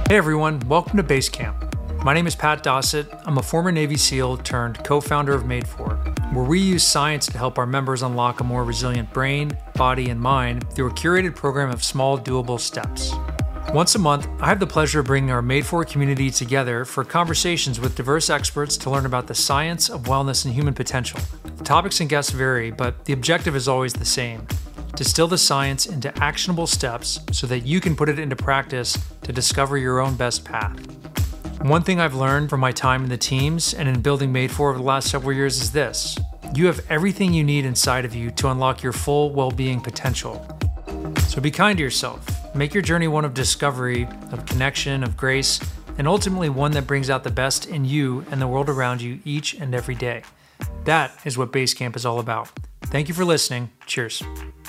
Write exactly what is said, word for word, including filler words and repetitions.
Hey everyone, welcome to Base Camp. My name is Pat Dossett. I'm a former Navy SEAL turned co-founder of Made For, where we use science to help our members unlock a more resilient brain, body, and mind through a curated program of small, doable steps. Once a month, I have the pleasure of bringing our Made For community together for conversations with diverse experts to learn about the science of wellness and human potential. The topics and guests vary, but the objective is always the same: distill the science into actionable steps so that you can put it into practice to discover your own best path. One thing I've learned from my time in the teams and in building Made For over the last several years is this: you have everything you need inside of you to unlock your full well-being potential. So be kind to yourself. Make your journey one of discovery, of connection, of grace, and ultimately one that brings out the best in you and the world around you each and every day. That is what Base Camp is all about. Thank you for listening. Cheers.